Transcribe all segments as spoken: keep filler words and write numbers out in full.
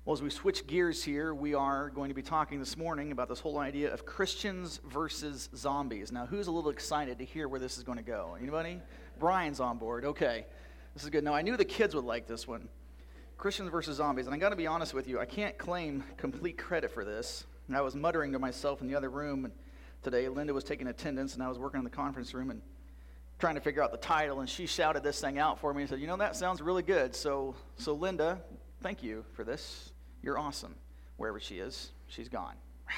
Well, as we switch gears here, we are going to be talking this morning about this whole idea of Christians versus zombies. Now, who's a little excited to hear where this is going to go? Anybody? Brian's on board. Okay. This is good. Now, I knew the kids would like this one. Christians versus zombies. And I got to be honest with you, I can't claim complete credit for this. And I was muttering to myself in the other room today. Linda was taking attendance, and I was working in the conference room and trying to figure out the title, and she shouted this thing out for me and said, you know, that sounds really good. So, so Linda, thank you for this. You're awesome. Wherever she is, she's gone.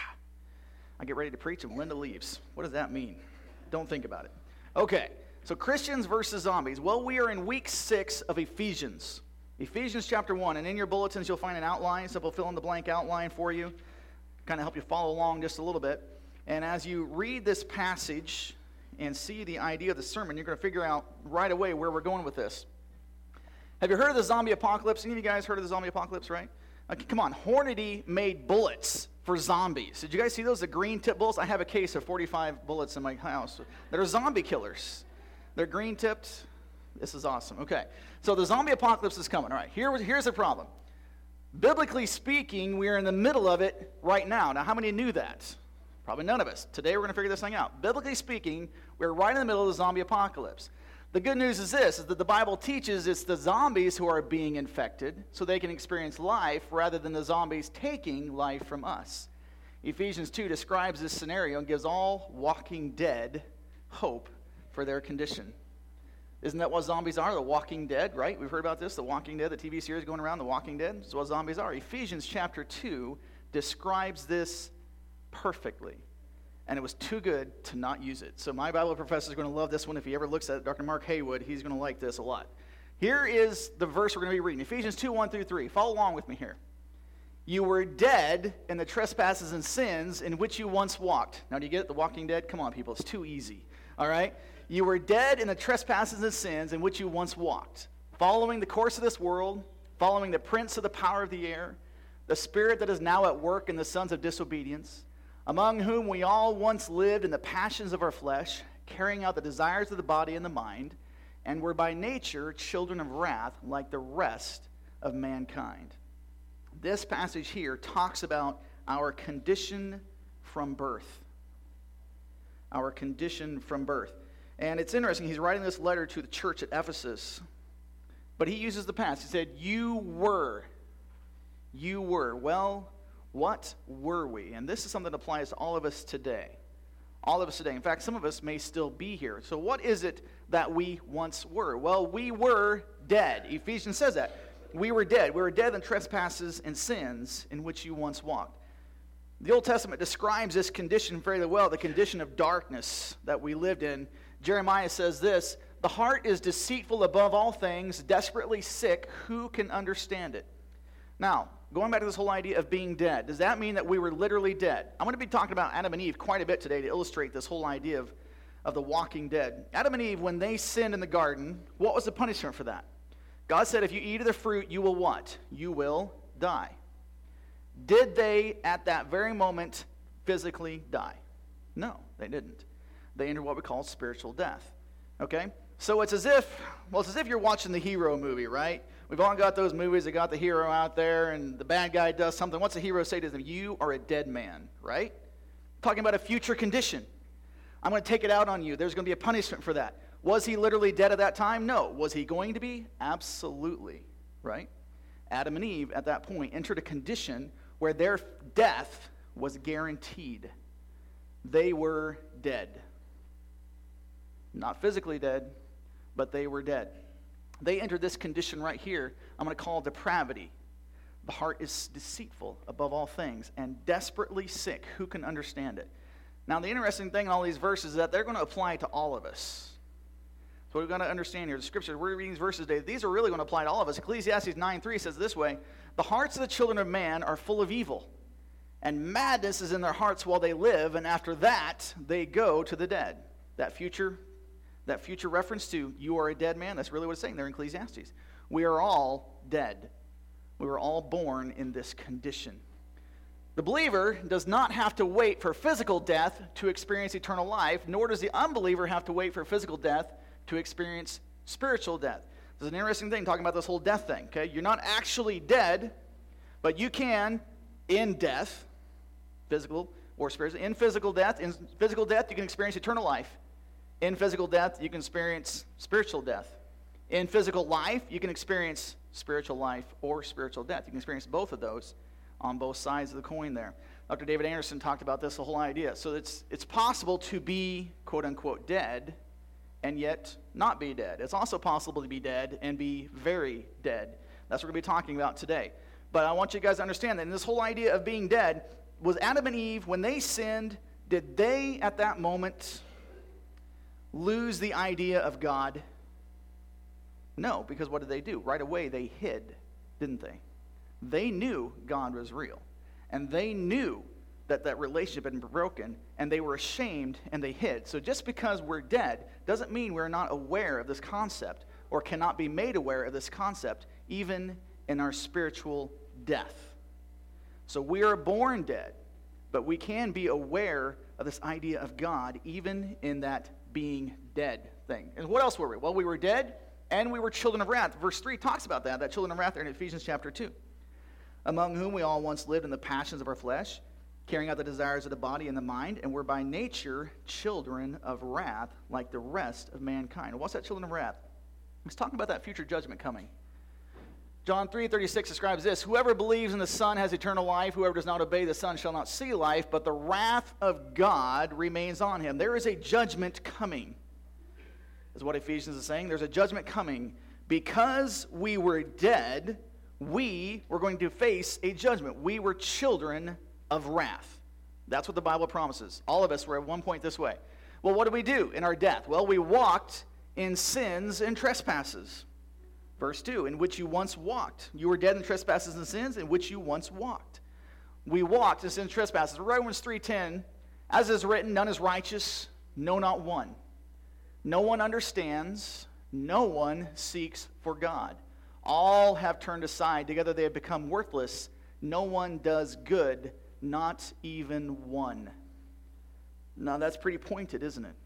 I get ready to preach and Linda leaves. What does that mean? Don't think about it. Okay, so Christians versus zombies. Well, we are in week six of Ephesians. Ephesians chapter one, and in your bulletins you'll find an outline, simple fill-in-the-blank outline for you, kind of help you follow along just a little bit. And as you read this passage and see the idea of the sermon, you're going to figure out right away where we're going with this. Have you heard of the zombie apocalypse? Any of you guys heard of the zombie apocalypse, right? Okay, come on, Hornady made bullets for zombies. Did you guys see those, the green tip bullets? I have a case of forty-five bullets in my house that are zombie killers. They're green tipped. This is awesome. Okay, so the zombie apocalypse is coming. All right, here, here's the problem. Biblically speaking, we're in the middle of it right now. Now, how many knew that? Probably none of us. Today we're going to figure this thing out. Biblically speaking, we're right in the middle of the zombie apocalypse. The good news is this, is that the Bible teaches it's the zombies who are being infected so they can experience life rather than the zombies taking life from us. Ephesians two describes this scenario and gives all walking dead hope for their condition. Isn't that what zombies are? The walking dead, right? We've heard about this, the walking dead, the T V series going around, the walking dead. That's what zombies are. Ephesians chapter two describes this perfectly. And it was too good to not use it. So my Bible professor is going to love this one. If he ever looks at it, Doctor Mark Haywood, he's going to like this a lot. Here is the verse we're going to be reading. Ephesians two, one through three. Follow along with me here. You were dead in the trespasses and sins in which you once walked. Now, do you get it? The walking dead? Come on, people. It's too easy. All right? You were dead in the trespasses and sins in which you once walked, following the course of this world, following the prince of the power of the air, the spirit that is now at work in the sons of disobedience, among whom we all once lived in the passions of our flesh, carrying out the desires of the body and the mind, and were by nature children of wrath like the rest of mankind. This passage here talks about our condition from birth. Our condition from birth. And it's interesting, he's writing this letter to the church at Ephesus, but he uses the past. He said, you were. You were. Well, what were we? And this is something that applies to all of us today. All of us today. In fact, some of us may still be here. So what is it that we once were? Well, we were dead. Ephesians says that. We were dead. We were dead in trespasses and sins in which you once walked. The Old Testament describes this condition fairly well, the condition of darkness that we lived in. Jeremiah says this, the heart is deceitful above all things, desperately sick. Who can understand it? Now, going back to this whole idea of being dead, does that mean that we were literally dead? I'm going to be talking about Adam and Eve quite a bit today to illustrate this whole idea of, of the walking dead. Adam and Eve, when they sinned in the garden, what was the punishment for that? God said, if you eat of the fruit, you will what? You will die. Did they, at that very moment, physically die? No, they didn't. They entered what we call spiritual death. Okay? So it's as if, well, it's as if you're watching the hero movie, right? We've all got those movies that got the hero out there and the bad guy does something. What's the hero say to them? You are a dead man, right? Talking about a future condition. I'm going to take it out on you. There's going to be a punishment for that. Was he literally dead at that time? No. Was he going to be? Absolutely, right? Adam and Eve at that point entered a condition where their death was guaranteed. They were dead. Not physically dead, but they were dead. They entered this condition right here, I'm going to call depravity. The heart is deceitful above all things and desperately sick. Who can understand it? Now, the interesting thing in all these verses is that they're going to apply to all of us. So we've got to understand here, the scriptures, we're reading these verses today, these are really going to apply to all of us. Ecclesiastes nine three says this way, the hearts of the children of man are full of evil, and madness is in their hearts while they live, and after that, they go to the dead. That future That future reference to you are a dead man, that's really what it's saying there in Ecclesiastes. We are all dead. We were all born in this condition. The believer does not have to wait for physical death to experience eternal life, nor does the unbeliever have to wait for physical death to experience spiritual death. This is an interesting thing, talking about this whole death thing, okay? You're not actually dead, But you can, in death, physical or spiritual, in physical death, in physical death, you can experience eternal life. In physical death, you can experience spiritual death. In physical life, you can experience spiritual life or spiritual death. You can experience both of those on both sides of the coin there. Doctor David Anderson talked about this, the whole idea. So it's, it's possible to be, quote unquote, dead and yet not be dead. It's also possible to be dead and be very dead. That's what we're going to be talking about today. But I want you guys to understand that in this whole idea of being dead, was Adam and Eve, when they sinned, did they at that moment lose the idea of God? No, because what did they do? Right away they hid, didn't they? They knew God was real. And they knew that that relationship had been broken, and they were ashamed, and they hid. So just because we're dead doesn't mean we're not aware of this concept or cannot be made aware of this concept, even in our spiritual death. So we are born dead, but we can be aware of this idea of God, even in that being dead thing. And what else were we? Well, we were dead, and we were children of wrath. Verse three talks about that, that children of wrath there in Ephesians chapter two. Among whom we all once lived in the passions of our flesh, carrying out the desires of the body and the mind, and were by nature children of wrath, like the rest of mankind. What's that children of wrath? He's talking about that future judgment coming. John three thirty-six describes this: whoever believes in the Son has eternal life. Whoever does not obey the Son shall not see life, but the wrath of God remains on him. There is a judgment coming, is what Ephesians is saying. There's a judgment coming. Because we were dead, we were going to face a judgment. We were children of wrath. That's what the Bible promises. All of us were at one point this way. Well, what did we do in our death? Well, we walked in sins and trespasses. Verse two, in which you once walked. You were dead in trespasses and sins, in which you once walked. We walked in sins and trespasses. Romans three ten, as is written, none is righteous, no, not one. No one understands, no one seeks for God. All have turned aside, together they have become worthless. No one does good, not even one. Now that's pretty pointed, isn't it?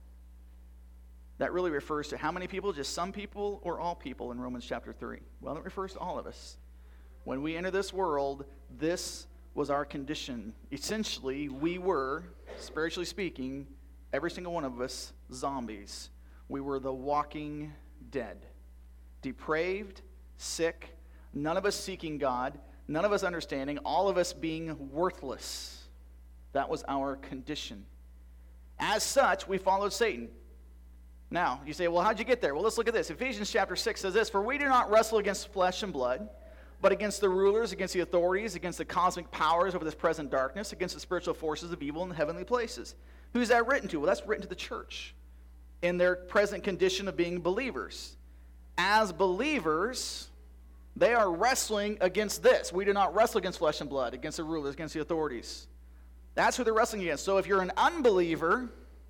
That really refers to how many people? Just some people or all people in Romans chapter three? Well, it refers to all of us. When we enter this world, this was our condition. Essentially, we were, spiritually speaking, every single one of us, zombies. We were the walking dead. Depraved, sick, none of us seeking God, none of us understanding, all of us being worthless. That was our condition. As such, we followed Satan. Now, you say, well, how'd you get there? Well, let's look at this. Ephesians chapter six says this: for we do not wrestle against flesh and blood, but against the rulers, against the authorities, against the cosmic powers over this present darkness, against the spiritual forces of evil in the heavenly places. Who's that written to? Well, that's written to the church in their present condition of being believers. As believers, they are wrestling against this. We do not wrestle against flesh and blood, against the rulers, against the authorities. That's who they're wrestling against. So if you're an unbeliever,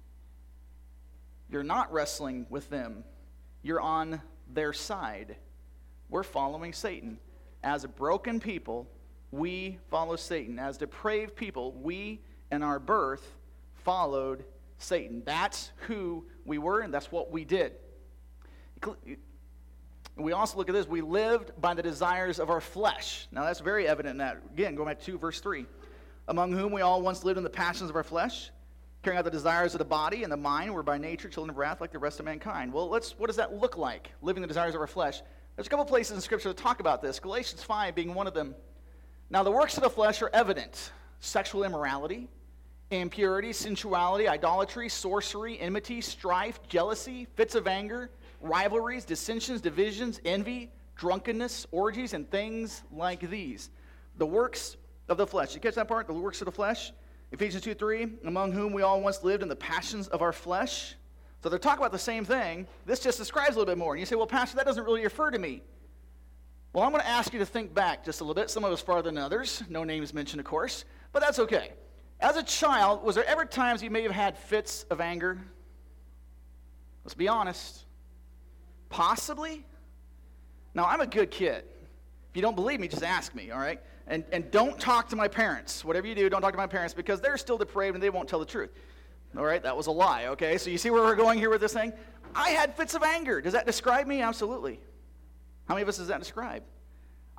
you're not wrestling with them. You're on their side. We're following Satan. As a broken people, we follow Satan. As depraved people, we in our birth followed Satan. That's who we were, and that's what we did. We also look at this. We lived by the desires of our flesh. Now that's very evident in that. Again, going back to verse three. Among whom we all once lived in the passions of our flesh, carrying out the desires of the body and the mind, were by nature children of wrath like the rest of mankind. Well, let's. What does that look like, living the desires of our flesh? There's a couple places in Scripture that talk about this, Galatians five being one of them. Now, the works of the flesh are evident: sexual immorality, impurity, sensuality, idolatry, sorcery, enmity, strife, jealousy, fits of anger, rivalries, dissensions, divisions, envy, drunkenness, orgies, and things like these. The works of the flesh. You catch that part? The works of the flesh? Ephesians two three, among whom we all once lived in the passions of our flesh. So they're talking about the same thing. This just describes a little bit more. And you say, well, Pastor, that doesn't really refer to me. Well, I'm going to ask you to think back just a little bit. Some of us farther than others. No names mentioned, of course. But that's okay. As a child, was there ever times you may have had fits of anger? Let's be honest. Possibly? Now, I'm a good kid. If you don't believe me, just ask me, all right? And, and don't talk to my parents. Whatever you do, don't talk to my parents, because they're still depraved and they won't tell the truth. All right, that was a lie, okay? So you see where we're going here with this thing? I had fits of anger. Does that describe me? Absolutely. How many of us does that describe?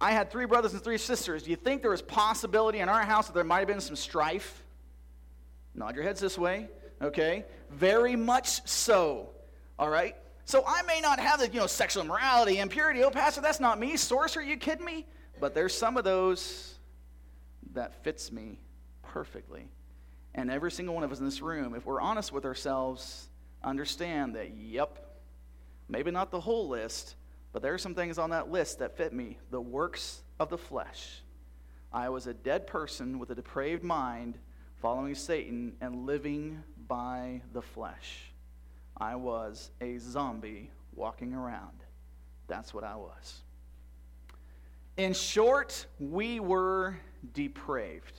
I had three brothers and three sisters. Do you think there was possibility in our house that there might have been some strife? Nod your heads this way, okay? Very much so, all right? So I may not have the, you know, sexual immorality, impurity. Oh, Pastor, that's not me. Sorcerer, you kidding me? But there's some of those that fits me perfectly. And every single one of us in this room, if we're honest with ourselves, understand that, yep, maybe not the whole list, but there are some things on that list that fit me. The works of the flesh. I was a dead person with a depraved mind, following Satan and living by the flesh. I was a zombie walking around. That's what I was. In short, we were depraved.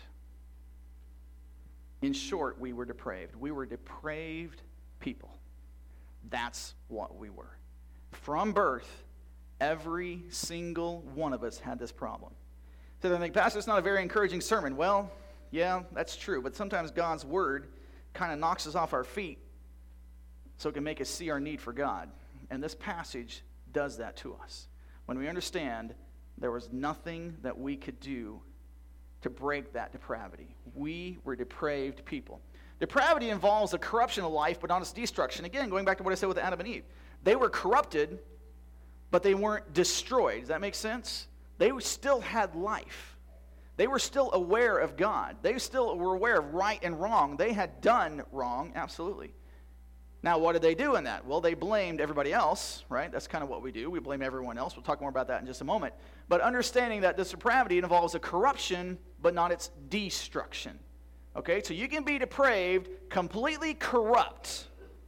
In short, we were depraved. We were depraved people. That's what we were. From birth, every single one of us had this problem. So they think, Pastor, it's not a very encouraging sermon. Well, yeah, that's true, but sometimes God's word kind of knocks us off our feet so it can make us see our need for God. And this passage does that to us. When we understand there was nothing that we could do to break that depravity. We were depraved people. Depravity involves the corruption of life, but not its destruction. Again, going back to what I said with Adam and Eve. They were corrupted, but they weren't destroyed. Does that make sense? They still had life. They were still aware of God. They still were aware of right and wrong. They had done wrong, absolutely. Now, what did they do in that? Well, they blamed everybody else, right? That's kind of what we do. We blame everyone else. We'll talk more about that in just a moment. But understanding that this depravity involves a corruption, but not its destruction. Okay, so you can be depraved, completely corrupt,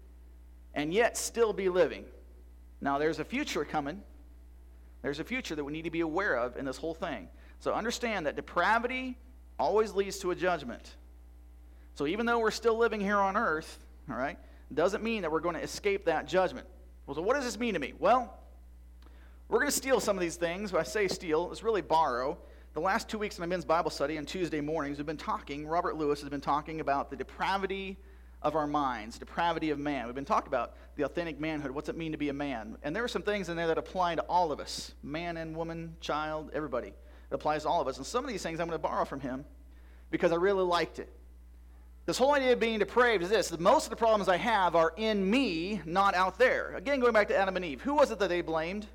and yet still be living. Now, there's a future coming. There's a future that we need to be aware of in this whole thing. So understand that depravity always leads to a judgment. So even though we're still living here on earth, all right, doesn't mean that we're going to escape that judgment. Well, so what does this mean to me? Well, we're going to steal some of these things. When I say steal, it's really borrow. The last two weeks in my men's Bible study on Tuesday mornings, we've been talking, Robert Lewis has been talking about the depravity of our minds, depravity of man. We've been talking about the authentic manhood. What's it mean to be a man? And there are some things in there that apply to all of us, man and woman, child, everybody. It applies to all of us. And some of these things I'm going to borrow from him because I really liked it. This whole idea of being depraved is this: that most of the problems I have are in me, not out there. Again, going back to Adam and Eve. Who was it that they blamed?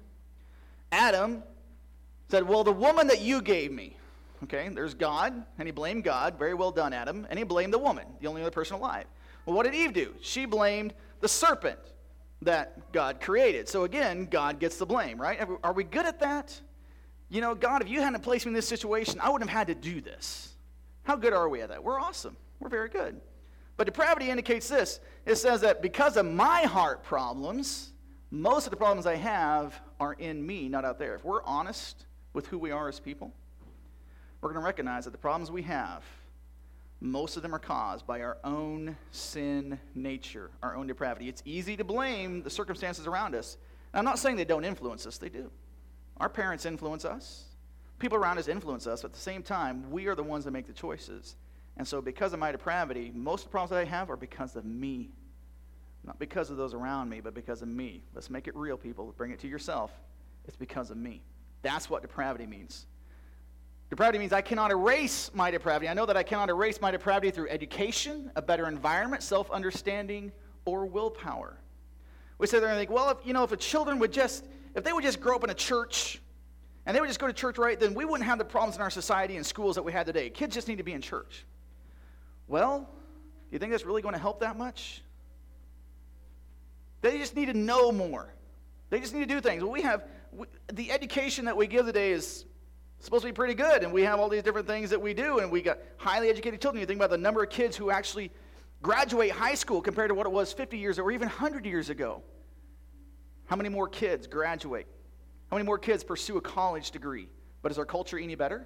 Adam said, well, the woman that you gave me. Okay, there's God, and he blamed God. Very well done, Adam. And he blamed the woman, the only other person alive. Well, what did Eve do? She blamed the serpent that God created. So again, God gets the blame, right? Are we good at that? You know, God, if you hadn't placed me in this situation, I wouldn't have had to do this. How good are we at that? We're awesome. We're very good. But depravity indicates this. It says that because of my heart problems, most of the problems I have are in me, not out there. If we're honest with who we are as people, we're going to recognize that the problems we have, most of them are caused by our own sin nature, our own depravity. It's easy to blame the circumstances around us. And I'm not saying they don't influence us. They do. Our parents influence us. People around us influence us. But at the same time, we are the ones that make the choices. And so because of my depravity, most of the problems that I have are because of me. Not because of those around me, but because of me. Let's make it real, people. Bring it to yourself. It's because of me. That's what depravity means. Depravity means I cannot erase my depravity. I know that I cannot erase my depravity through education, a better environment, self-understanding, or willpower. We sit there and think, well, if you know, if a children would just, if they would just grow up in a church, and they would just go to church right, then we wouldn't have the problems in our society and schools that we had today. Kids just need to be in church. Well, do you think that's really going to help that much? They just need to know more. They just need to do things. Well, we have, we, the education that we give today is supposed to be pretty good, and we have all these different things that we do, and we got highly educated children. You think about the number of kids who actually graduate high school compared to what it was fifty years or even one hundred years ago. How many more kids graduate? How many more kids pursue a college degree? But is our culture any better?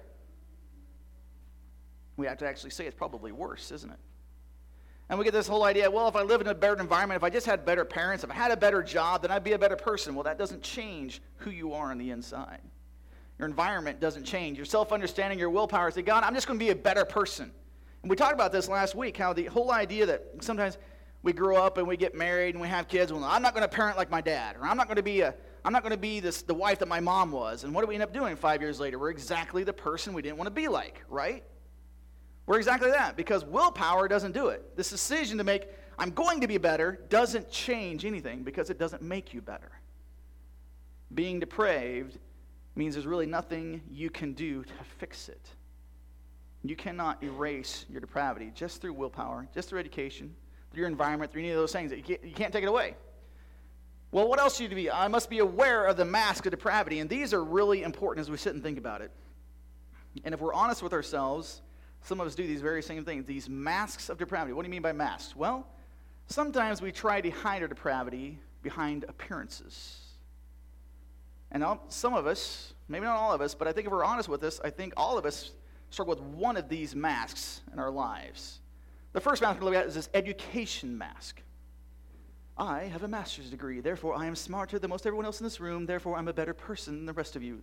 We have to actually say it's probably worse, isn't it? And we get this whole idea, well, if I lived in a better environment, if I just had better parents, if I had a better job, then I'd be a better person. Well, that doesn't change who you are on the inside. Your environment doesn't change. Your self-understanding, your willpower, say, God, I'm just going to be a better person. And we talked about this last week, how the whole idea that sometimes we grow up and we get married and we have kids, well, I'm not going to parent like my dad, or I'm not going to be a I'm not going to be this the wife that my mom was. And what do we end up doing five years later? We're exactly the person we didn't want to be like, right? We're exactly that, because willpower doesn't do it. This decision to make, I'm going to be better, doesn't change anything because it doesn't make you better. Being depraved means there's really nothing you can do to fix it. You cannot erase your depravity just through willpower, just through education, through your environment, through any of those things. You can't, you can't take it away. Well, what else should you be? I must be aware of the mask of depravity, and these are really important as we sit and think about it. And if we're honest with ourselves, some of us do these very same things, these masks of depravity. What do you mean by masks? Well, sometimes we try to hide our depravity behind appearances. And some of us, maybe not all of us, but I think if we're honest with this, I think all of us struggle with one of these masks in our lives. The first mask we're going to look at is this education mask. I have a master's degree, therefore I am smarter than most everyone else in this room, therefore I'm a better person than the rest of you.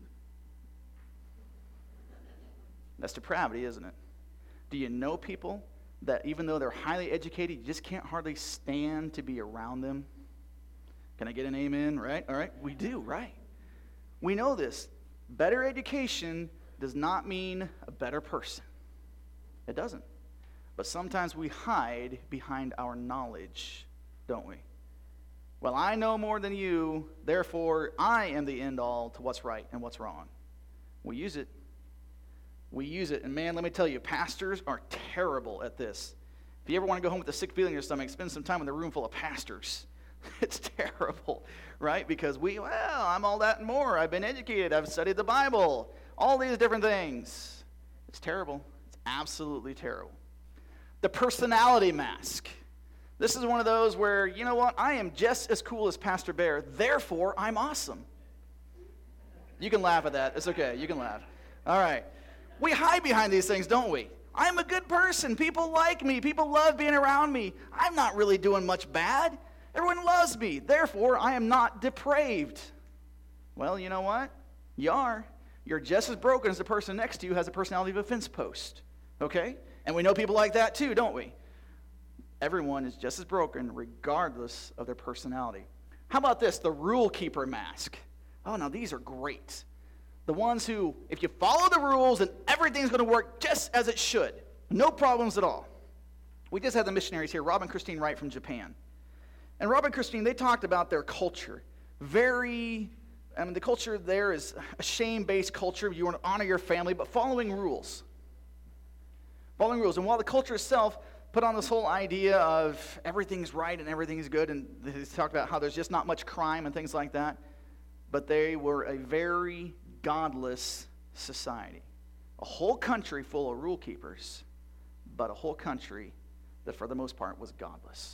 That's depravity, isn't it? Do you know people that even though they're highly educated, you just can't hardly stand to be around them? Can I get an amen, right? All right, we do, right? We know this. Better education does not mean a better person. It doesn't. But sometimes we hide behind our knowledge, don't we? Well, I know more than you, therefore I am the end all to what's right and what's wrong. We use it. We use it. And man, let me tell you, pastors are terrible at this. If you ever want to go home with a sick feeling in your stomach, spend some time in a room full of pastors. It's terrible, right? Because we, well, I'm all that and more. I've been educated. I've studied the Bible. All these different things. It's terrible. It's absolutely terrible. The personality mask. This is one of those where, you know what? I am just as cool as Pastor Bear. Therefore, I'm awesome. You can laugh at that. It's okay. You can laugh. All right. We hide behind these things, don't we? I'm a good person. People like me. People love being around me. I'm not really doing much bad. Everyone loves me. Therefore, I am not depraved. Well, you know what? You are. You're just as broken as the person next to you has a personality of a fence post. Okay? And we know people like that too, don't we? Everyone is just as broken regardless of their personality. How about this? The rule keeper mask. Oh, now these are great. The ones who, if you follow the rules, then everything's going to work just as it should. No problems at all. We just had the missionaries here, Rob and Christine Wright from Japan. And Rob and Christine, they talked about their culture. Very, I mean, the culture there is a shame-based culture. You want to honor your family, but following rules. Following rules. And while the culture itself put on this whole idea of everything's right and everything's good, and they talked about how there's just not much crime and things like that, but they were a very godless society. A whole country full of rule keepers, but a whole country that for the most part was godless.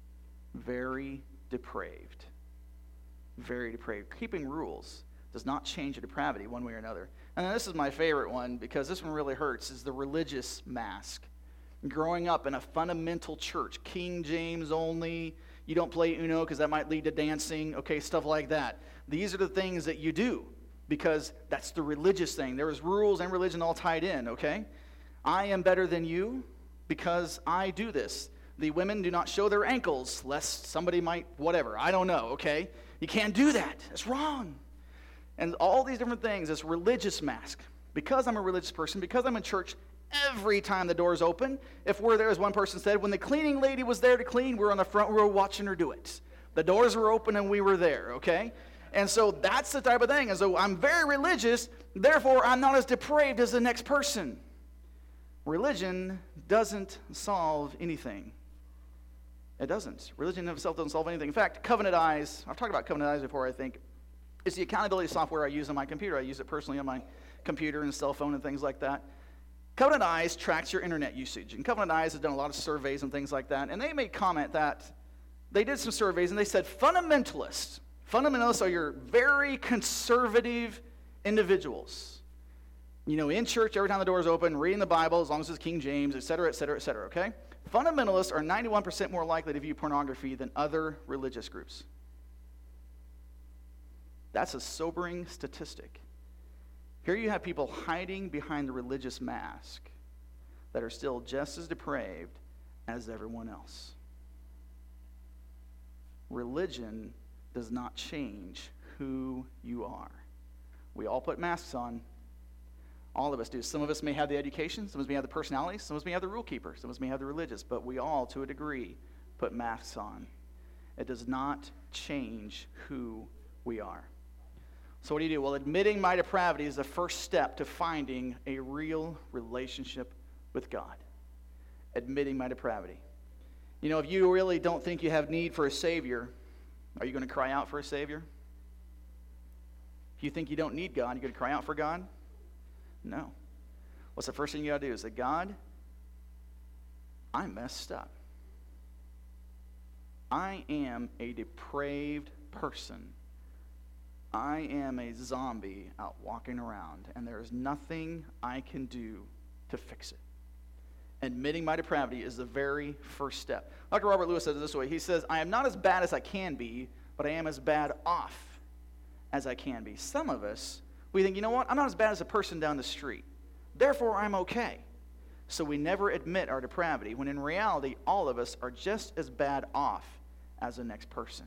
Very depraved. Very depraved. Keeping rules does not change your depravity one way or another. And then this is my favorite one, because this one really hurts, is the religious mask. Growing up in a fundamental church, King James only, you don't play Uno because that might lead to dancing, okay, stuff like that. These are the things that you do because that's the religious thing. There is rules and religion all tied in, okay? I am better than you because I do this. The women do not show their ankles lest somebody might, whatever, I don't know, okay? You can't do that. It's wrong. And all these different things, this religious mask. Because I'm a religious person, because I'm in church, every time the door's open, if we're there, as one person said, when the cleaning lady was there to clean, we were on the front row watching her do it. The doors were open and we were there, okay? And so that's the type of thing. And so I'm very religious, therefore I'm not as depraved as the next person. Religion doesn't solve anything. It doesn't. Religion itself doesn't solve anything. In fact, Covenant Eyes, I've talked about Covenant Eyes before, I think. It's the accountability software I use on my computer. I use it personally on my computer and cell phone and things like that. Covenant Eyes tracks your internet usage. And Covenant Eyes has done a lot of surveys and things like that. And they made comment that they did some surveys and they said fundamentalists, fundamentalists are your very conservative individuals. You know, in church, every time the door is open, reading the Bible, as long as it's King James, et cetera, et cetera, et cetera, okay? Fundamentalists are ninety-one percent more likely to view pornography than other religious groups. That's a sobering statistic. Here you have people hiding behind the religious mask that are still just as depraved as everyone else. Religion does not change who you are. We all put masks on. All of us do. Some of us may have the education, some of us may have the personality, some of us may have the rule keeper, some of us may have the religious, but we all, to a degree, put masks on. It does not change who we are. So what do you do? Well, admitting my depravity is the first step to finding a real relationship with God. Admitting my depravity. You know, if you really don't think you have need for a Savior, are you going to cry out for a Savior? If you think you don't need God, are you going to cry out for God? No. What's the first thing you got to do? Is that God, I'm messed up. I am a depraved person. I am a zombie out walking around, and there is nothing I can do to fix it. Admitting my depravity is the very first step. Doctor Robert Lewis says it this way. He says, I am not as bad as I can be, but I am as bad off as I can be. Some of us, we think, you know what? I'm not as bad as a person down the street. Therefore, I'm okay. So we never admit our depravity, when in reality, all of us are just as bad off as the next person.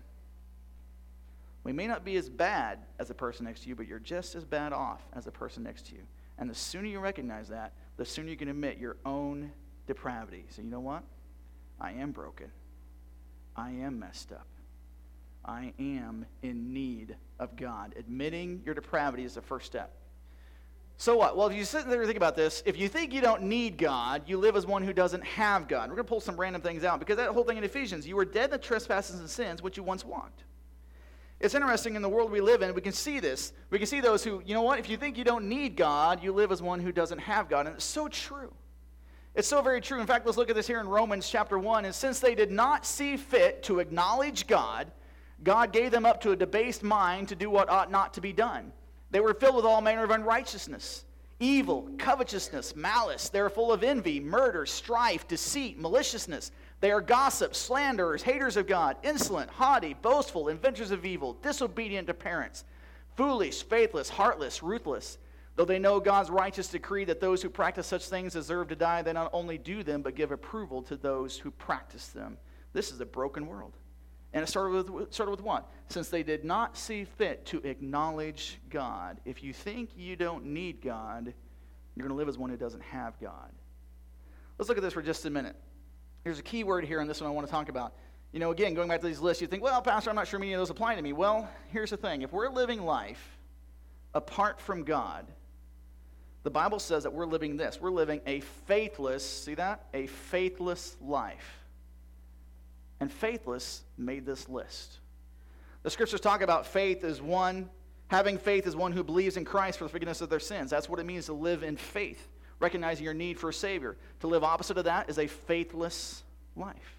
We may not be as bad as the person next to you, but you're just as bad off as the person next to you. And the sooner you recognize that, the sooner you can admit your own depravity. So you know what? I am broken. I am messed up. I am in need of God. Admitting your depravity is the first step. So what? Well, if you sit there and think about this, if you think you don't need God, you live as one who doesn't have God. We're going to pull some random things out, because that whole thing in Ephesians, you were dead in the trespasses and sins which you once walked. It's interesting, in the world we live in, we can see this. We can see those who, you know what, if you think you don't need God, you live as one who doesn't have God. And it's so true. It's so very true. In fact, let's look at this here in Romans chapter one. And since they did not see fit to acknowledge God, God gave them up to a debased mind to do what ought not to be done. They were filled with all manner of unrighteousness, evil, covetousness, malice. They are full of envy, murder, strife, deceit, maliciousness. They are gossips, slanderers, haters of God, insolent, haughty, boastful, inventors of evil, disobedient to parents, foolish, faithless, heartless, ruthless. Though they know God's righteous decree that those who practice such things deserve to die, they not only do them, but give approval to those who practice them. This is a broken world. And it started with, started with what? Since they did not see fit to acknowledge God. If you think you don't need God, you're going to live as one who doesn't have God. Let's look at this for just a minute. There's a key word here in this one I want to talk about. You know, again, going back to these lists, you think, well, Pastor, I'm not sure many of those apply to me. Well, here's the thing. If we're living life apart from God, the Bible says that we're living this. We're living a faithless, see that? A faithless life. And faithless made this list. The scriptures talk about faith as one, having faith as one who believes in Christ for the forgiveness of their sins. That's what it means to live in faith, recognizing your need for a Savior. To live opposite of that is a faithless life.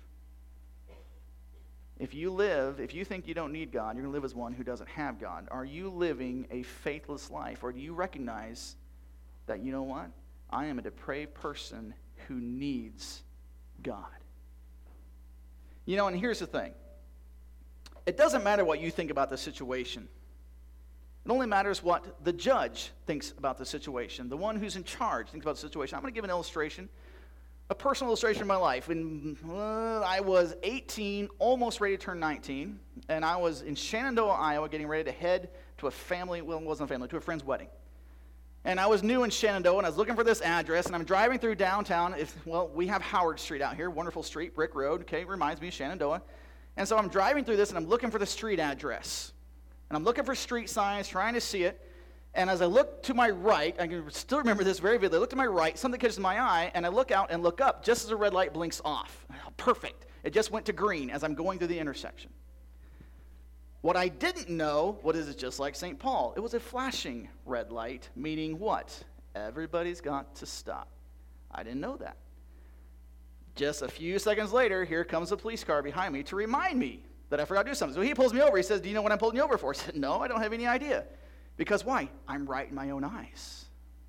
If you live, if you think you don't need God, you're going to live as one who doesn't have God. Are you living a faithless life? Or do you recognize that, you know what? I am a depraved person who needs God. You know, and here's the thing. It doesn't matter what you think about the situation. It only matters what the judge thinks about the situation. The one who's in charge thinks about the situation. I'm going to give an illustration, a personal illustration of my life. When uh, I was eighteen, almost ready to turn nineteen, and I was in Shenandoah, Iowa, getting ready to head to a family, well, it wasn't a family, to a friend's wedding. And I was new in Shenandoah, and I was looking for this address, and I'm driving through downtown. If, well, we have Howard Street out here, wonderful street, brick road, okay, reminds me of Shenandoah. And so I'm driving through this, and I'm looking for the street address. And I'm looking for street signs, trying to see it. And as I look to my right, I can still remember this very vividly, I look to my right, something catches my eye, and I look out and look up just as a red light blinks off. Oh, perfect. It just went to green as I'm going through the intersection. What I didn't know, what is it just like Saint Paul? It was a flashing red light, meaning what? Everybody's got to stop. I didn't know that. Just a few seconds later, here comes a police car behind me to remind me that I forgot to do something. So he pulls me over. He says, do you know what I'm pulling you over for? I said, no, I don't have any idea. Because why? I'm right in my own eyes.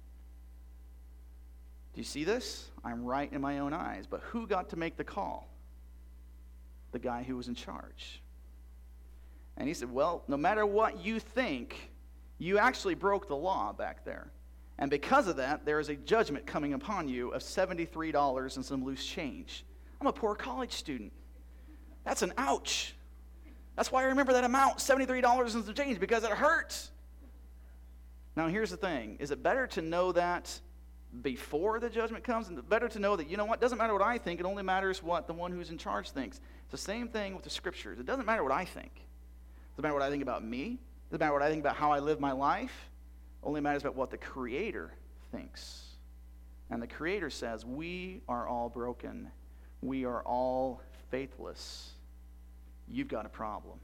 Do you see this? I'm right in my own eyes. But who got to make the call? The guy who was in charge. And he said, well, no matter what you think, you actually broke the law back there. And because of that, there is a judgment coming upon you of seventy-three dollars and some loose change. I'm a poor college student. That's an ouch. That's why I remember that amount, seventy-three dollars and some change, because it hurts. Now, here's the thing. Is it better to know that before the judgment comes? And better to know that, you know what, doesn't matter what I think. It only matters what the one who's in charge thinks. It's the same thing with the Scriptures. It doesn't matter what I think. It doesn't matter what I think about me. It doesn't matter what I think about how I live my life. It only matters about what the Creator thinks. And the Creator says, we are all broken. We are all faithless. You've got a problem.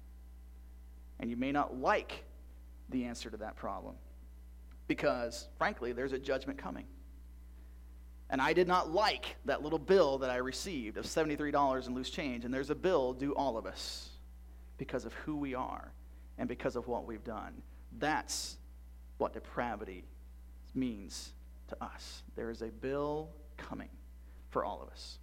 And you may not like the answer to that problem, because, frankly, there's a judgment coming. And I did not like that little bill that I received of seventy-three dollars and loose change. And there's a bill due all of us because of who we are and because of what we've done. That's what depravity means to us. There is a bill coming for all of us.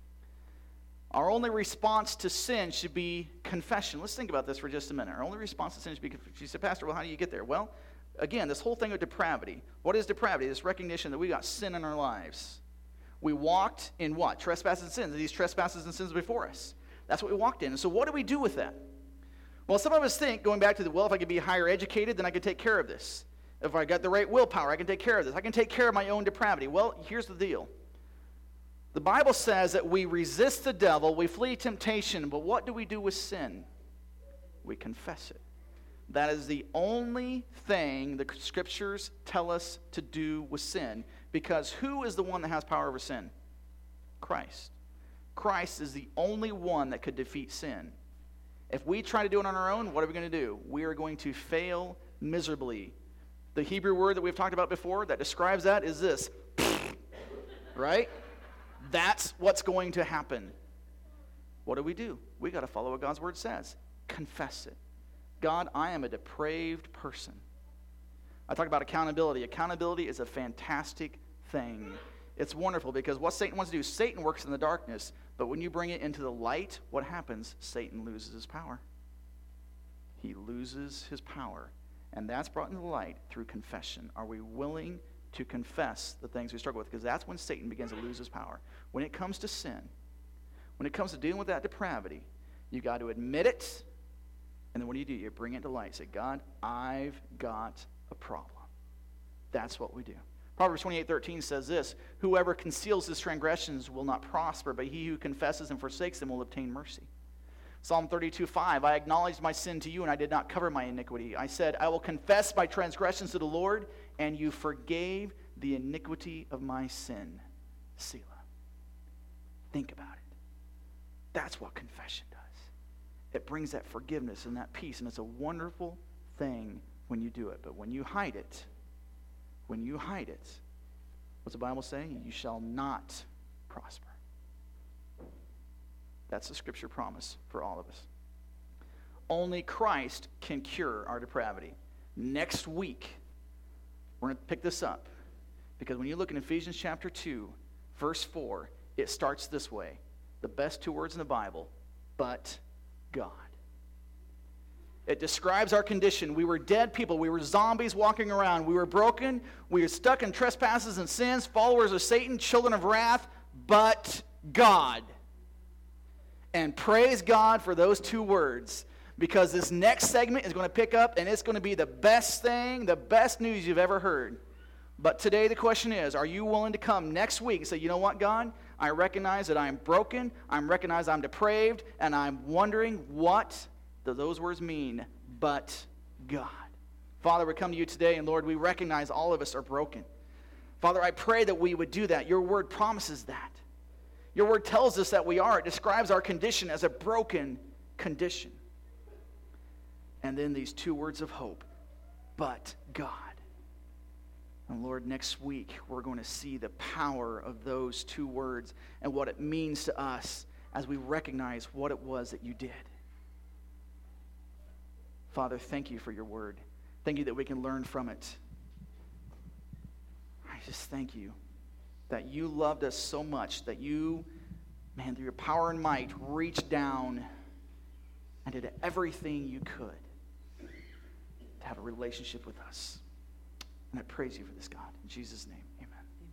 Our only response to sin should be confession. Let's think about this for just a minute. Our only response to sin should be confession. You said, Pastor, well, how do you get there? Well, again, this whole thing of depravity. What is depravity? This recognition that we got sin in our lives. We walked in what? Trespasses and sins. These trespasses and sins before us. That's what we walked in. And so what do we do with that? Well, some of us think, going back to the, well, if I could be higher educated, then I could take care of this. If I got the right willpower, I can take care of this. I can take care of my own depravity. Well, here's the deal. The Bible says that we resist the devil, we flee temptation, but what do we do with sin? We confess it. That is the only thing the Scriptures tell us to do with sin, because who is the one that has power over sin? Christ. Christ is the only one that could defeat sin. If we try to do it on our own, what are we going to do? We are going to fail miserably. The Hebrew word that we've talked about before that describes that is this, right? That's what's going to happen. What do we do? We got to follow what God's word says. Confess it. God, I am a depraved person. I talk about accountability. Accountability is a fantastic thing. It's wonderful because what Satan wants to do, Satan works in the darkness, but when you bring it into the light, what happens? Satan loses his power. He loses his power. And that's brought into the light through confession. Are we willing to confess the things we struggle with? Because that's when Satan begins to lose his power. When it comes to sin, when it comes to dealing with that depravity, you've got to admit it, and then what do you do? You bring it to light. Say, God, I've got a problem. That's what we do. Proverbs twenty-eight thirteen says this, whoever conceals his transgressions will not prosper, but he who confesses and forsakes them will obtain mercy. Psalm thirty-two five, I acknowledged my sin to you, and I did not cover my iniquity. I said, I will confess my transgressions to the Lord, and you forgave the iniquity of my sin. Selah. Think about it. That's what confession does. It brings that forgiveness and that peace, and it's a wonderful thing when you do it. But when you hide it, when you hide it, what's the Bible say? You shall not prosper. That's the Scripture promise for all of us. Only Christ can cure our depravity. Next week, we're going to pick this up. Because when you look in Ephesians chapter two, verse four, it starts this way. The best two words in the Bible, but God. It describes our condition. We were dead people. We were zombies walking around. We were broken. We were stuck in trespasses and sins, followers of Satan, children of wrath, but God. And praise God for those two words, because this next segment is going to pick up, and it's going to be the best thing, the best news you've ever heard. But today the question is, are you willing to come next week and say, you know what, God? I recognize that I'm broken. I recognize I'm depraved, and I'm wondering what do those words mean, but God. Father, we come to you today, and Lord, we recognize all of us are broken. Father, I pray that we would do that. Your word promises that. Your word tells us that we are. It describes our condition as a broken condition. And then these two words of hope, but God. And Lord, next week we're going to see the power of those two words and what it means to us as we recognize what it was that you did. Father, thank you for your word. Thank you that we can learn from it. I just thank you that you loved us so much that you, man, through your power and might, reached down and did everything you could to have a relationship with us. And I praise you for this, God. In Jesus' name.